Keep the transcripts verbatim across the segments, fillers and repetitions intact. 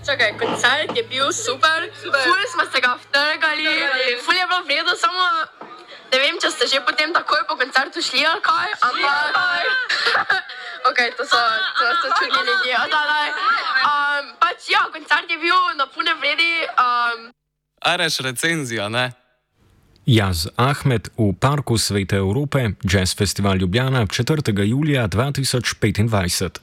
čakaj, koncert je bil super, super. Ful smo se ga vtrgali, ful je bilo vredo, samo ne vem, če ste že potem takoj po koncertu šli ali kaj, ampak... ok, to so, to so čudni ljudje, odalaj. Um, pač ja, koncert je bil na pune vredi. Um... Areš recenzija, ne? Jaz Ahmed v Parku Svete Evrope, Jazz Festival Ljubljana, četrtega julija dva tisoč petindvajset.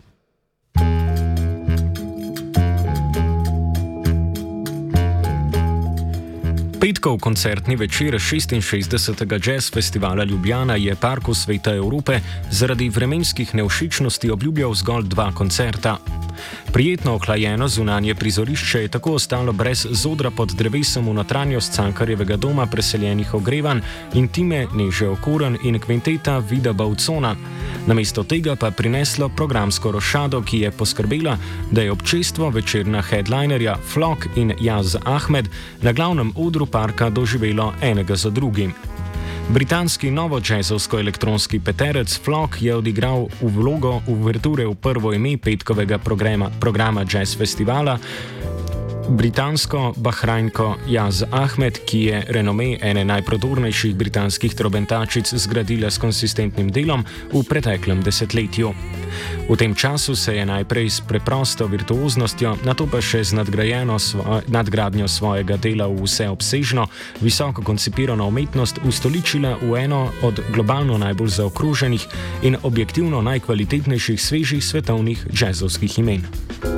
Petkov koncertni večer šestinšestdesetega Jazz Festivala Ljubljana je Parku Svete Evrope zaradi vremenskih nevšečnosti obljubljal zgolj dva koncerta. Prijetno ohlajeno zunanje prizorišče je tako ostalo brez zodra pod drevesom v notranjost Cankarjevega doma preseljenih ogrevanj in time Neže Okoren in kvinteta Vida Baucona. Namesto tega pa prineslo programsko rošado, ki je poskrbela, da je občestvo večerna headlinerja Flock in Jaz Ahmed na glavnem odru parka doživelo enega za drugim. Britanski novo-džezovsko-elektronski peterec Flock je odigral v vlogo uverture v prvo ime petkovega programa, programa Jazz Festivala, britansko bahrajnko Jaz Ahmed, ki je renome ene najprodornejših britanskih trobentačic zgradila s konsistentnim delom v preteklem desetletju. V tem času se je najprej s preprosto virtuoznostjo, nato pa še z svo, nadgradnjo svojega dela v vseobsežno, visoko koncipirano umetnost ustoličila v eno od globalno najbolj zaokroženih in objektivno najkvalitetnejših svežih svetovnih džezovskih imen.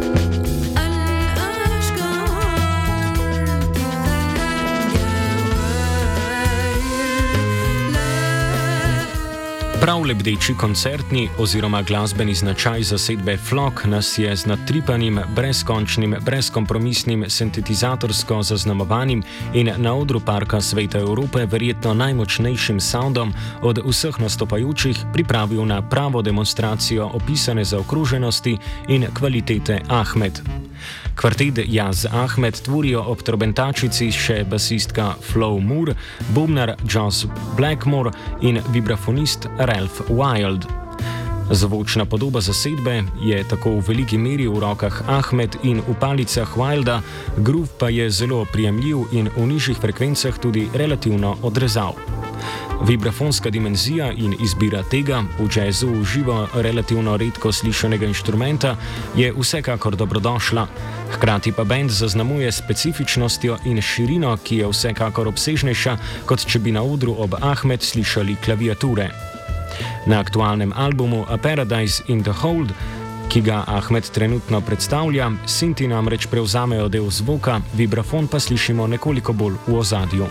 Prav lebdeči koncertni oziroma glasbeni značaj zasedbe Flock nas je z nadtripanim, brezkončnim, brezkompromisnim, sintetizatorsko zaznamovanim in na odru Parka Svete Evrope verjetno najmočnejšim soundom od vseh nastopajočih pripravil na pravo demonstracijo opisane zaokroženosti in kvalitete Ahmed. Kvartet Jaz Ahmed tvorijo ob trobentačici še basistka Flo Moore, bobnar Joss Blackmore in vibrafonist Ralph Wild. Zvočna podoba zasedbe je tako v veliki meri v rokah Ahmed in v palicah Wilda, groove pa je zelo prijemljiv in v nižjih frekvencah tudi relativno odrezav. Vibrafonska dimenzija in izbira tega, v jazzu v živo relativno redko slišanega inštrumenta, je vsekakor dobrodošla. Hkrati pa bend zaznamuje specifičnostjo in širino, ki je vsekakor obsežnejša, kot če bi na odru ob Ahmed slišali klaviature. Na aktualnem albumu A Paradise in the Hold, ki ga Ahmed trenutno predstavlja, sinti namreč prevzamejo del zvoka, vibrafon pa slišimo nekoliko bolj v ozadju.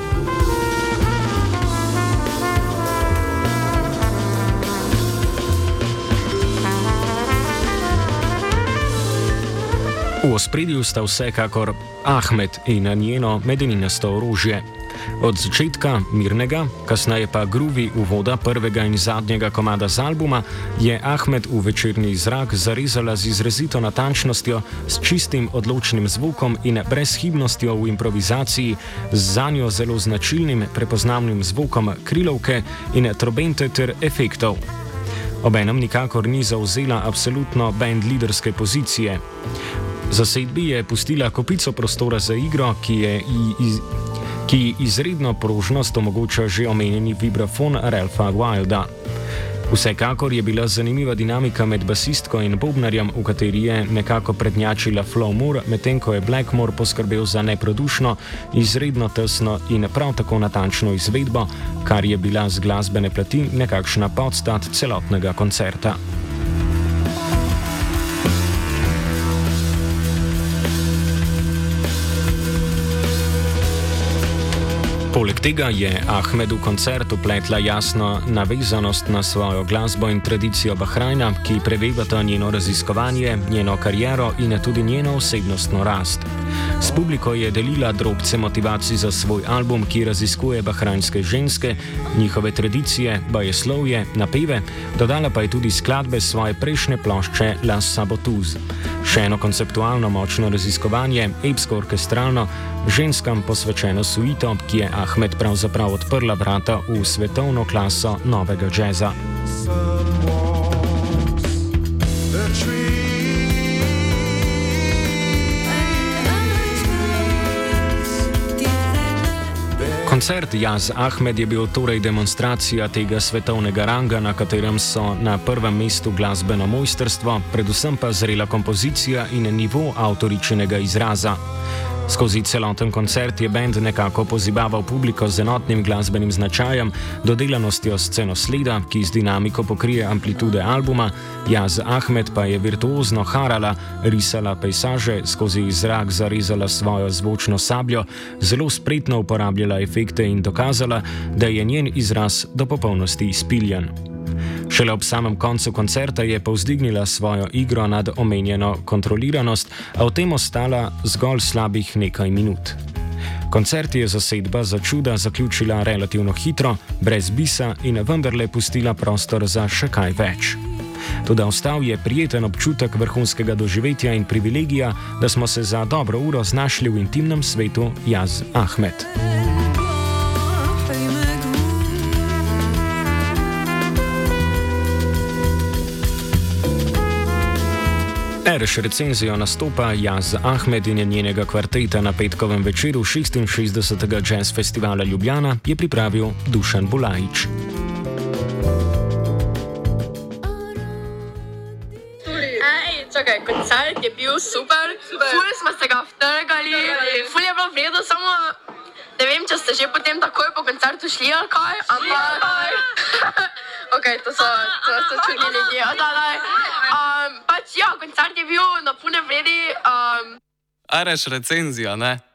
V ospredju sta vsekakor Ahmed in njeno medeninasto orožje. Od začetka mirnega, kasneje pa groovy uvoda prvega in zadnjega komada z albuma, je Ahmed v večerni zrak zarezala z izrazito natančnostjo, s čistim odločnim zvokom in brezhibnostjo v improvizaciji, z zanjo zelo značilnim prepoznavnim zvokom krilovke in trobente ter efektov. Obenem nikakor ni zauzela absolutno band liderske pozicije. Zasedbi je pustila kopico prostora za igro, ki je iz, ki izredno prožnost omogoča že omenjeni vibrafon Ralpha Wilda. Vsekakor je bila zanimiva dinamika med basistko in bobnarjem, v kateri je nekako prednjačila Flo Moore, medtem ko je Blackmore poskrbel za neprodušno, izredno tesno in prav tako natančno izvedbo, kar je bila z glasbene plati nekakšna podstat celotnega koncerta. Poleg tega je Ahmed v koncertu pletla jasno navezanost na svojo glasbo in tradicijo Bahrajna, ki prevevata njeno raziskovanje, njeno kariero in tudi njeno osebnostno rast. S publiko je delila drobce motivacij za svoj album, ki raziskuje bahrajnske ženske, njihove tradicije, bajeslovje, napeve, dodala pa je tudi skladbe svoje prejšnje plošče La Saboteuse. Še eno konceptualno močno raziskovanje, epsko orkestralno, ženskam posvečeno suito, ki je Ahmed pravzaprav odprla vrata v svetovno klaso novega džeza. The tree Koncert Jaz Ahmed je bil torej demonstracija tega svetovnega ranga, na katerem so na prvem mestu glasbeno mojstrstvo, predvsem pa zrela kompozicija in nivo avtoričinega izraza. Skozi celoten koncert je bend nekako pozibaval publiko z enotnim glasbenim značajem, dodelanostjo scenosleda, ki z dinamiko pokrije amplitude albuma, Jaz Ahmed pa je virtuozno harala, risala pejsaže, skozi zrak zarezala svojo zvočno sabljo, zelo spretno uporabljala efekte in dokazala, da je njen izraz do popolnosti izpiljen. Šele ob samem koncu koncerta je povzdignila svojo igro nad omenjeno kontroliranost, a v tem ostala zgolj slabih nekaj minut. Koncert je zasedba za čuda zaključila relativno hitro, brez bisa in vendarle pustila prostor za še kaj več. Toda ostal je prijeten občutek vrhunskega doživetja in privilegija, da smo se za dobro uro znašli v intimnem svetu Jaz Ahmed. Ereš recenzijo nastopa Jaz Ahmed in njenega kvarteta na petkovem večeru šestinšestdesetega Jazz Festivala Ljubljana je pripravil Dušan Bulajič. Čakaj, koncert je bil super, ful smo se ga vtrgali, ful je bilo v redu, samo ne vem, če ste že potem takoj po koncertu šli ali kaj, ampak ok, to so, to so čudni ljudje, da, da. Um, pač ja, koncert je bil na pune vredi. Um... Ereš recenzija, ne?